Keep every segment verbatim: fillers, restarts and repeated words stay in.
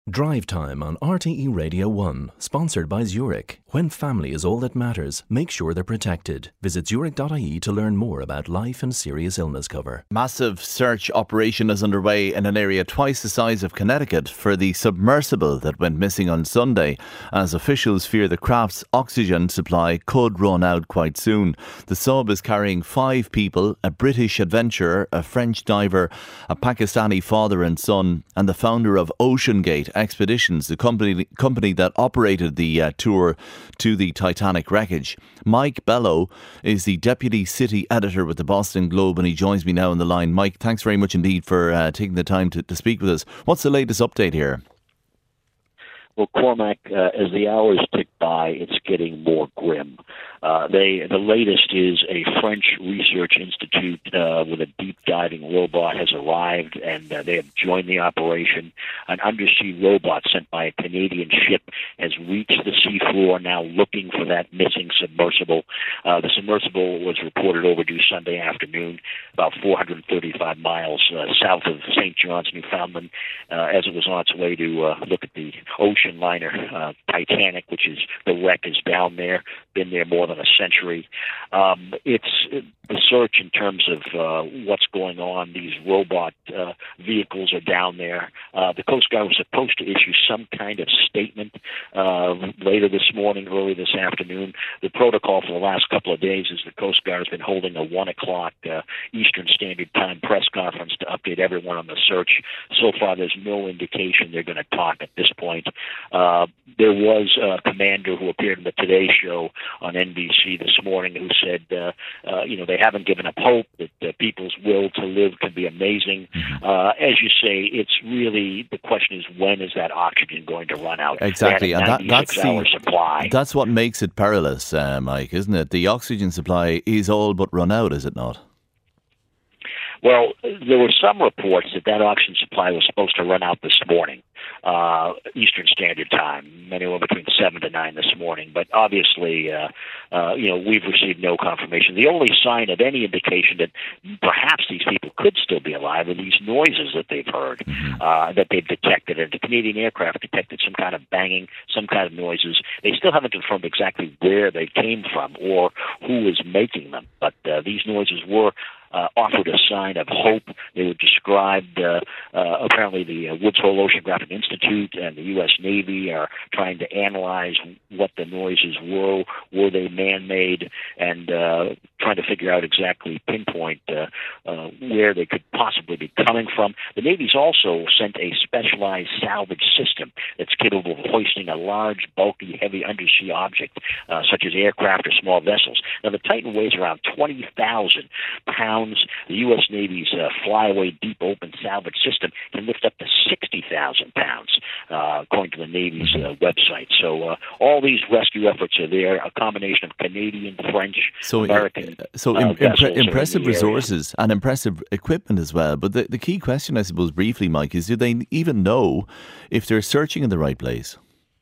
Drive Time on R T E Radio one, sponsored by Zurich. When family is all that matters, make sure they're protected. Visit zurich dot I E to learn more about life and serious illness cover. Massive search operation is underway in an area twice the size of Connecticut for the submersible that went missing on Sunday, as officials fear the craft's oxygen supply could run out quite soon. The sub is carrying five people: a British adventurer, a French diver, a Pakistani father and son, and the founder of OceanGate Expeditions, the company company that operated the uh, tour to the Titanic wreckage. Mike Bello is the deputy city editor with the Boston Globe, and he joins me now on the line. Mike, thanks very much indeed for uh, taking the time to, to speak with us. What's the latest update here? Well, Cormac, uh, as the hours tick by, it's getting more grim. Uh, they, the latest is a French research institute uh, with a deep diving robot has arrived, and uh, they have joined the operation. An undersea robot sent by a Canadian ship has reached the seafloor, now looking for that missing submersible. Uh, the submersible was reported overdue Sunday afternoon, about four hundred thirty-five miles uh, south of Saint John's, Newfoundland, uh, as it was on its way to uh, look at the ocean liner uh, Titanic, which is the wreck is down there, been there more than a century. Um, it's the search in terms of uh, what's going on. These robot uh, vehicles are down there. Uh, the Coast Guard was supposed to issue some kind of statement uh, later this morning, early this afternoon. The protocol for the last couple of days is the Coast Guard has been holding a one o'clock uh, Eastern Standard Time press conference to update everyone on the search. So far, there's no indication they're going to talk at this point. Uh, there was a commander who appeared in the Today Show on N B C this morning who said, uh, uh, you know, they haven't given up hope, that uh, people's will to live can be amazing. Uh, as you say, it's really, the question is, when is that oxygen going to run out? Exactly, and that, that's, the, supply. that's what makes it perilous, uh, Mike, isn't it? The oxygen supply is all but run out, is it not? Well, there were some reports that that oxygen supply was supposed to run out this morning, uh, Eastern Standard Time, anywhere between seven to nine this morning. But obviously, uh, uh, you know, we've received no confirmation. The only sign of any indication that perhaps these people could still be alive are these noises that they've heard, uh, that they've detected. And the Canadian aircraft detected some kind of banging, some kind of noises. They still haven't confirmed exactly where they came from or who is making them. But uh, these noises were Uh, offered a sign of hope. They were described, uh, uh, apparently the uh, Woods Hole Oceanographic Institute and the U S Navy are trying to analyze what the noises were. Were they man-made? And uh, trying to figure out exactly, pinpoint uh, uh, where they could possibly be coming from. The Navy's also sent a specialized salvage system that's capable of hoisting a large, bulky, heavy undersea object, uh, such as aircraft or small vessels. Now, the Titan weighs around twenty thousand pounds. The U S Navy's uh, flyaway deep open salvage system can lift up to sixty thousand pounds, uh, according to the Navy's uh, website. So uh, all these rescue efforts are there, a combination of Canadian, French, so, American uh, So uh, impre- impressive resources and impressive equipment as well. But the, the key question, I suppose, briefly, Mike, is do they even know if they're searching in the right place?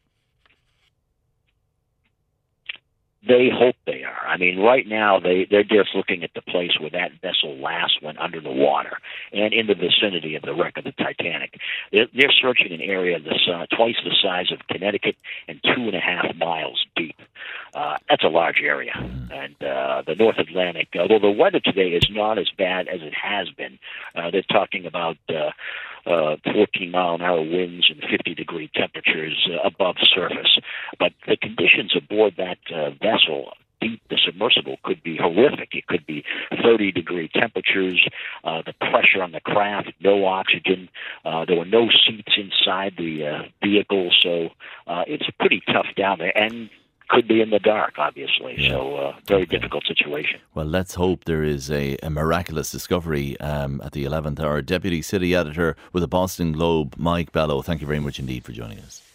They hope they are. I mean, right now, they, they're just looking at the place where that vessel last went under the water and in the vicinity of the wreck of the Titanic. They're, they're searching an area that's uh, twice the size of Connecticut and two and a half miles deep. Uh, that's a large area. And uh, the North Atlantic, although the weather today is not as bad as it has been, uh, they're talking about uh, uh, fourteen mile an hour winds and fifty degree temperatures uh, above surface. But the conditions aboard that uh, vessel, deep, the submersible, could be horrific. It could be thirty degree temperatures, uh, the pressure on the craft, no oxygen. Uh, there were no seats inside the uh, vehicle, so uh, it's pretty tough down there. And could be in the dark, obviously. Yeah. So, uh, very okay. difficult situation. Well, let's hope there is a, a miraculous discovery um, at the eleventh hour. Deputy City Editor with the Boston Globe, Mike Bello, thank you very much indeed for joining us.